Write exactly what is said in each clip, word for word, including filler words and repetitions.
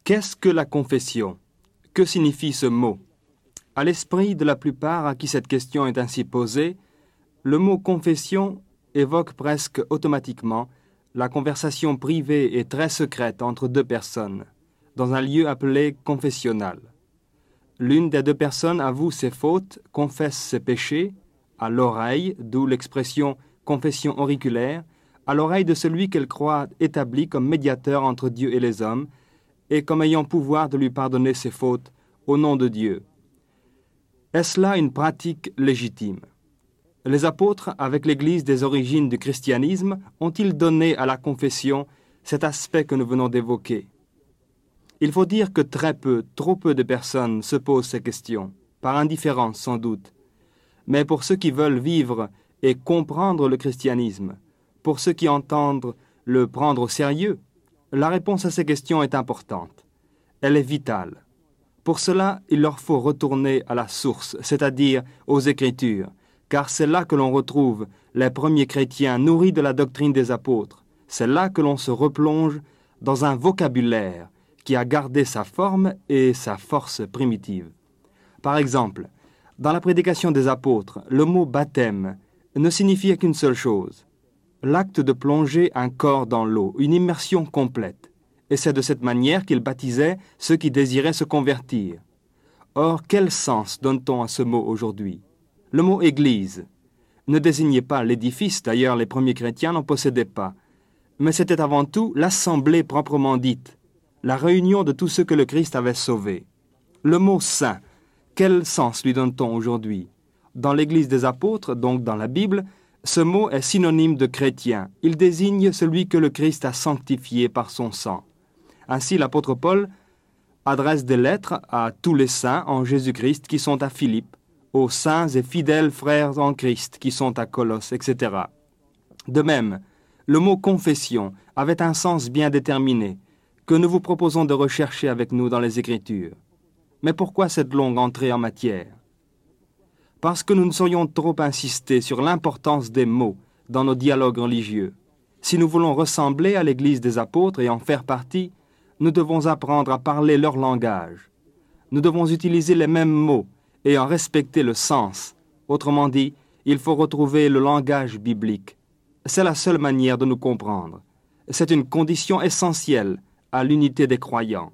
Qu'est-ce que la confession? Que signifie ce mot? À l'esprit de la plupart à qui cette question est ainsi posée, le mot confession évoque presque automatiquement la conversation privée et très secrète entre deux personnes, dans un lieu appelé confessionnal. L'une des deux personnes avoue ses fautes, confesse ses péchés, à l'oreille, d'où l'expression confession auriculaire, à l'oreille de celui qu'elle croit établi comme médiateur entre Dieu et les hommes, et comme ayant pouvoir de lui pardonner ses fautes au nom de Dieu. Est-ce là une pratique légitime? Les apôtres, avec l'Église des origines du christianisme, ont-ils donné à la confession cet aspect que nous venons d'évoquer? Il faut dire que très peu, trop peu de personnes se posent ces questions, par indifférence sans doute. Mais pour ceux qui veulent vivre et comprendre le christianisme, pour ceux qui entendent le prendre au sérieux, la réponse à ces questions est importante. Elle est vitale. Pour cela, il leur faut retourner à la source, c'est-à-dire aux Écritures, car c'est là que l'on retrouve les premiers chrétiens nourris de la doctrine des apôtres. C'est là que l'on se replonge dans un vocabulaire qui a gardé sa forme et sa force primitive. Par exemple, dans la prédication des apôtres, le mot baptême ne signifiait qu'une seule chose: l'acte de plonger un corps dans l'eau, une immersion complète. Et c'est de cette manière qu'ils baptisaient ceux qui désiraient se convertir. Or, quel sens donne-t-on à ce mot aujourd'hui? Le mot « Église » ne désignait pas l'édifice, d'ailleurs les premiers chrétiens n'en possédaient pas, mais c'était avant tout l'assemblée proprement dite, la réunion de tous ceux que le Christ avait sauvés. Le mot « saint », quel sens lui donne-t-on aujourd'hui? Dans l'Église des apôtres, donc dans la Bible, ce mot est synonyme de chrétien. Il désigne celui que le Christ a sanctifié par son sang. Ainsi, l'apôtre Paul adresse des lettres à tous les saints en Jésus-Christ qui sont à Philippe, aux saints et fidèles frères en Christ qui sont à Colosse, et cetera. De même, le mot « confession » avait un sens bien déterminé, que nous vous proposons de rechercher avec nous dans les Écritures. Mais pourquoi cette longue entrée en matière? Parce que nous ne saurions trop insister sur l'importance des mots dans nos dialogues religieux. Si nous voulons ressembler à l'Église des apôtres et en faire partie, nous devons apprendre à parler leur langage. Nous devons utiliser les mêmes mots et en respecter le sens. Autrement dit, il faut retrouver le langage biblique. C'est la seule manière de nous comprendre. C'est une condition essentielle à l'unité des croyants.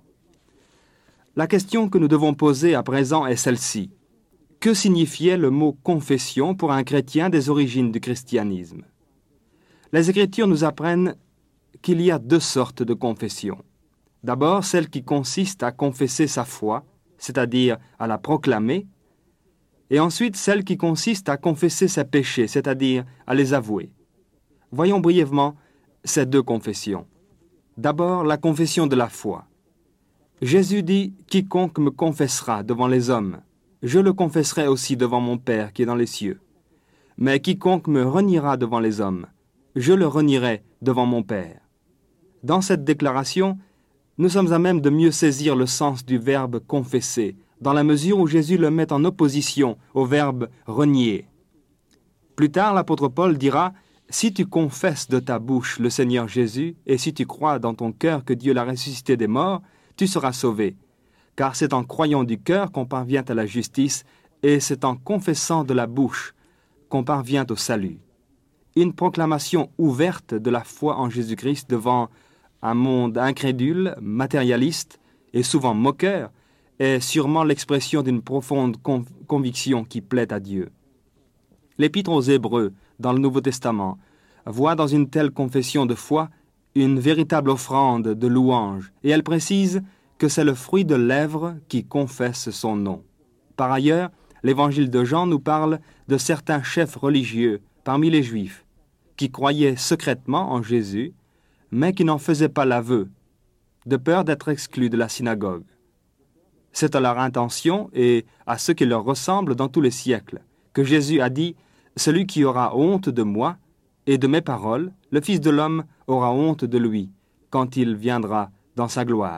La question que nous devons poser à présent est celle-ci. Que signifiait le mot « confession » pour un chrétien des origines du christianisme? Les Écritures nous apprennent qu'il y a deux sortes de confession. D'abord, celle qui consiste à confesser sa foi, c'est-à-dire à la proclamer, et ensuite celle qui consiste à confesser ses péchés, c'est-à-dire à les avouer. Voyons brièvement ces deux confessions. D'abord, la confession de la foi. Jésus dit « Quiconque me confessera devant les hommes, je le confesserai aussi devant mon Père qui est dans les cieux. Mais quiconque me reniera devant les hommes, je le renierai devant mon Père. » Dans cette déclaration, nous sommes à même de mieux saisir le sens du verbe « confesser », dans la mesure où Jésus le met en opposition au verbe « renier ». Plus tard, l'apôtre Paul dira « Si tu confesses de ta bouche le Seigneur Jésus, et si tu crois dans ton cœur que Dieu l'a ressuscité des morts, tu seras sauvé. Car c'est en croyant du cœur qu'on parvient à la justice, et c'est en confessant de la bouche qu'on parvient au salut. » Une proclamation ouverte de la foi en Jésus-Christ devant un monde incrédule, matérialiste et souvent moqueur, est sûrement l'expression d'une profonde conv- conviction qui plaît à Dieu. L'Épître aux Hébreux, dans le Nouveau Testament, voit dans une telle confession de foi une véritable offrande de louange, et elle précise que c'est le fruit de lèvres qui confesse son nom. Par ailleurs, l'Évangile de Jean nous parle de certains chefs religieux parmi les Juifs qui croyaient secrètement en Jésus, mais qui n'en faisaient pas l'aveu, de peur d'être exclus de la synagogue. C'est à leur intention et à ceux qui leur ressemblent dans tous les siècles que Jésus a dit « Celui qui aura honte de moi et de mes paroles, le Fils de l'homme aura honte de lui, quand il viendra dans sa gloire. »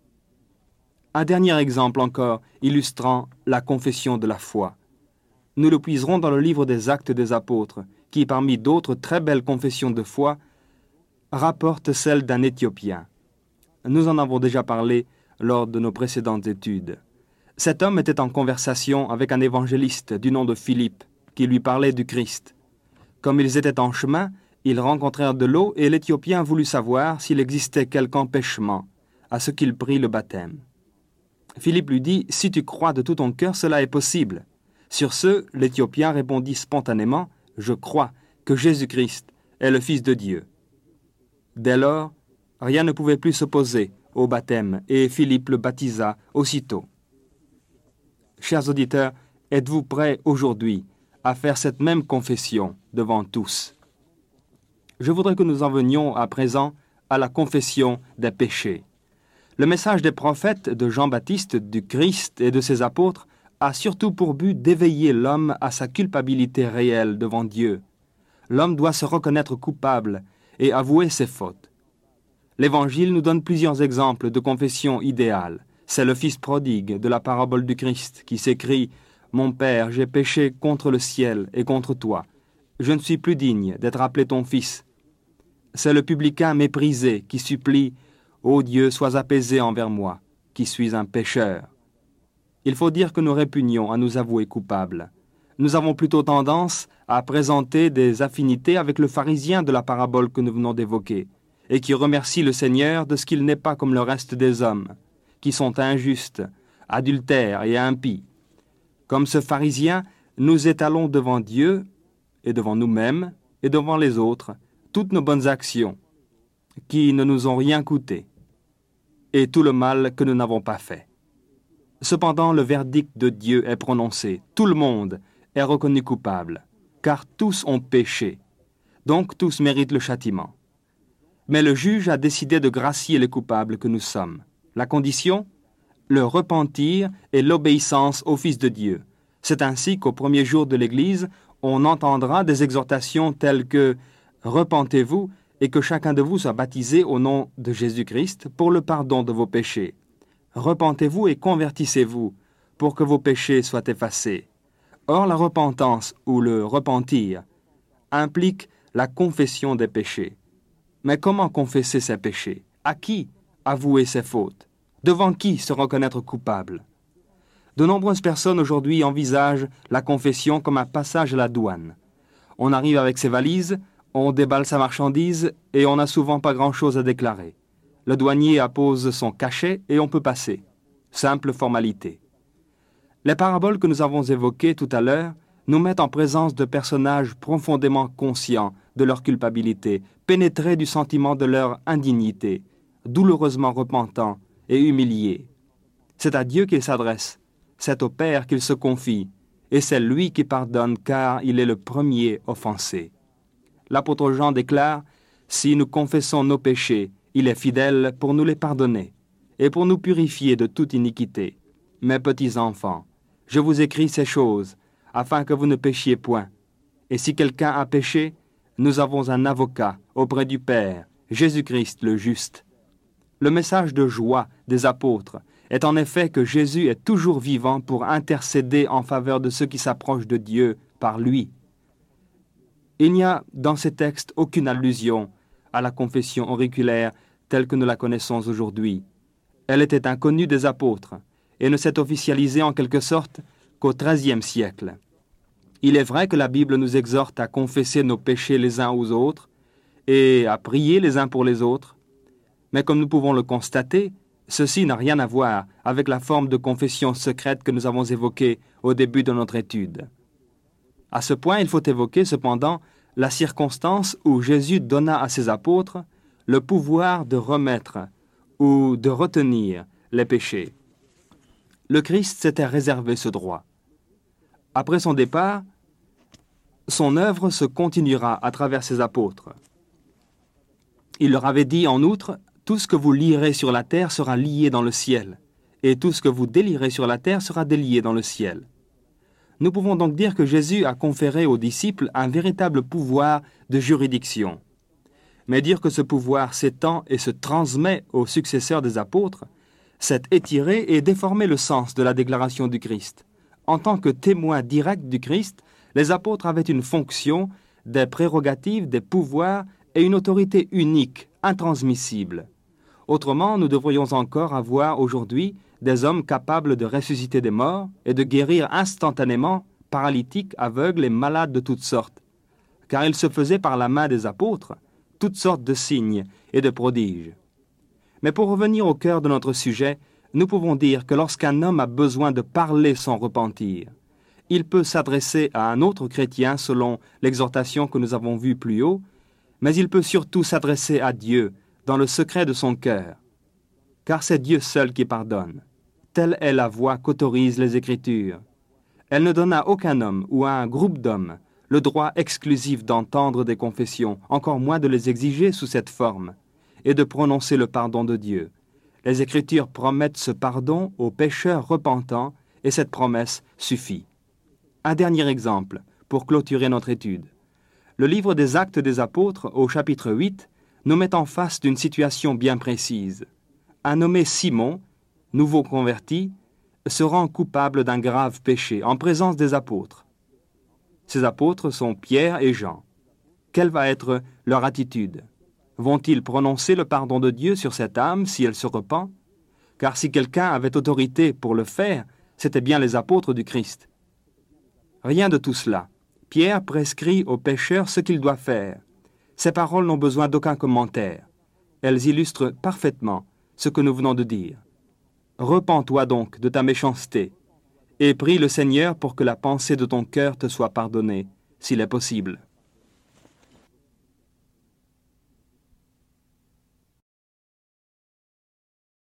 Un dernier exemple encore illustrant la confession de la foi. Nous le puiserons dans le livre des Actes des Apôtres, qui, parmi d'autres très belles confessions de foi, rapporte celle d'un Éthiopien. Nous en avons déjà parlé lors de nos précédentes études. Cet homme était en conversation avec un évangéliste du nom de Philippe, qui lui parlait du Christ. Comme ils étaient en chemin, ils rencontrèrent de l'eau et l'Éthiopien voulut savoir s'il existait quelque empêchement, à ce qu'il prit le baptême. Philippe lui dit « Si tu crois de tout ton cœur, cela est possible. » Sur ce, l'Éthiopien répondit spontanément « Je crois que Jésus-Christ est le Fils de Dieu. » Dès lors, rien ne pouvait plus s'opposer au baptême et Philippe le baptisa aussitôt. Chers auditeurs, êtes-vous prêts aujourd'hui à faire cette même confession devant tous? Je voudrais que nous en venions à présent à la confession des péchés. Le message des prophètes, de Jean-Baptiste, du Christ et de ses apôtres a surtout pour but d'éveiller l'homme à sa culpabilité réelle devant Dieu. L'homme doit se reconnaître coupable et avouer ses fautes. L'Évangile nous donne plusieurs exemples de confession idéale. C'est le fils prodigue de la parabole du Christ qui s'écrie « Mon Père, j'ai péché contre le ciel et contre toi. Je ne suis plus digne d'être appelé ton fils. » C'est le publicain méprisé qui supplie « Ô Dieu, sois apaisé envers moi, qui suis un pécheur. » Il faut dire que nous répugnons à nous avouer coupables. Nous avons plutôt tendance à présenter des affinités avec le pharisien de la parabole que nous venons d'évoquer, et qui remercie le Seigneur de ce qu'il n'est pas comme le reste des hommes, qui sont injustes, adultères et impies. Comme ce pharisien, nous étalons devant Dieu et devant nous-mêmes et devant les autres toutes nos bonnes actions qui ne nous ont rien coûté et tout le mal que nous n'avons pas fait. Cependant, le verdict de Dieu est prononcé. Tout le monde est reconnu coupable, car tous ont péché. Donc tous méritent le châtiment. Mais le juge a décidé de gracier les coupables que nous sommes. La condition? Le repentir et l'obéissance au Fils de Dieu. C'est ainsi qu'au premier jour de l'Église, on entendra des exhortations telles que « Repentez-vous et que chacun de vous soit baptisé au nom de Jésus-Christ pour le pardon de vos péchés. Repentez-vous et convertissez-vous pour que vos péchés soient effacés. » Or, la repentance ou le repentir implique la confession des péchés. Mais comment confesser ses péchés? À qui avouer ses fautes? Devant qui se reconnaître coupable? De nombreuses personnes aujourd'hui envisagent la confession comme un passage à la douane. On arrive avec ses valises, on déballe sa marchandise et on n'a souvent pas grand-chose à déclarer. Le douanier appose son cachet et on peut passer. Simple formalité. Les paraboles que nous avons évoquées tout à l'heure nous mettent en présence de personnages profondément conscients de leur culpabilité, pénétrés du sentiment de leur indignité, douloureusement repentants et humiliés. C'est à Dieu qu'ils s'adressent, c'est au Père qu'ils se confient, et c'est lui qui pardonne car il est le premier offensé. L'apôtre Jean déclare « Si nous confessons nos péchés, il est fidèle pour nous les pardonner et pour nous purifier de toute iniquité. Mes petits enfants, je vous écris ces choses afin que vous ne péchiez point. Et si quelqu'un a péché, nous avons un avocat auprès du Père, Jésus-Christ le juste. » Le message de joie des apôtres est en effet que Jésus est toujours vivant pour intercéder en faveur de ceux qui s'approchent de Dieu par lui. Il n'y a dans ces textes aucune allusion à la confession auriculaire telle que nous la connaissons aujourd'hui. Elle était inconnue des apôtres et ne s'est officialisée en quelque sorte qu'au treizième siècle. Il est vrai que la Bible nous exhorte à confesser nos péchés les uns aux autres et à prier les uns pour les autres, mais comme nous pouvons le constater, ceci n'a rien à voir avec la forme de confession secrète que nous avons évoquée au début de notre étude. À ce point, il faut évoquer cependant la circonstance où Jésus donna à ses apôtres le pouvoir de remettre ou de retenir les péchés. Le Christ s'était réservé ce droit. Après son départ, son œuvre se continuera à travers ses apôtres. Il leur avait dit en outre « Tout ce que vous lierez sur la terre sera lié dans le ciel, et tout ce que vous délierez sur la terre sera délié dans le ciel. » Nous pouvons donc dire que Jésus a conféré aux disciples un véritable pouvoir de juridiction. Mais dire que ce pouvoir s'étend et se transmet aux successeurs des apôtres, c'est étirer et déformer le sens de la déclaration du Christ. En tant que témoins directs du Christ, les apôtres avaient une fonction, des prérogatives, des pouvoirs et une autorité unique, intransmissible. Autrement, nous devrions encore avoir aujourd'hui des hommes capables de ressusciter des morts et de guérir instantanément paralytiques, aveugles et malades de toutes sortes, car il se faisait par la main des apôtres toutes sortes de signes et de prodiges. Mais pour revenir au cœur de notre sujet, nous pouvons dire que lorsqu'un homme a besoin de parler sans repentir, il peut s'adresser à un autre chrétien selon l'exhortation que nous avons vue plus haut, mais il peut surtout s'adresser à Dieu dans le secret de son cœur, car c'est Dieu seul qui pardonne. Telle est la voie qu'autorisent les Écritures. Elle ne donne à aucun homme ou à un groupe d'hommes le droit exclusif d'entendre des confessions, encore moins de les exiger sous cette forme, et de prononcer le pardon de Dieu. Les Écritures promettent ce pardon aux pécheurs repentants, et cette promesse suffit. Un dernier exemple, pour clôturer notre étude. Le livre des Actes des Apôtres, au chapitre huit, nous met en face d'une situation bien précise. Un nommé Simon, nouveau converti, se rend coupable d'un grave péché en présence des apôtres. Ces apôtres sont Pierre et Jean. Quelle va être leur attitude? Vont-ils prononcer le pardon de Dieu sur cette âme si elle se repent? Car si quelqu'un avait autorité pour le faire, c'étaient bien les apôtres du Christ. Rien de tout cela. Pierre prescrit aux pécheurs ce qu'ils doivent faire. Ces paroles n'ont besoin d'aucun commentaire. Elles illustrent parfaitement ce que nous venons de dire. Repens-toi donc de ta méchanceté, et prie le Seigneur pour que la pensée de ton cœur te soit pardonnée, s'il est possible.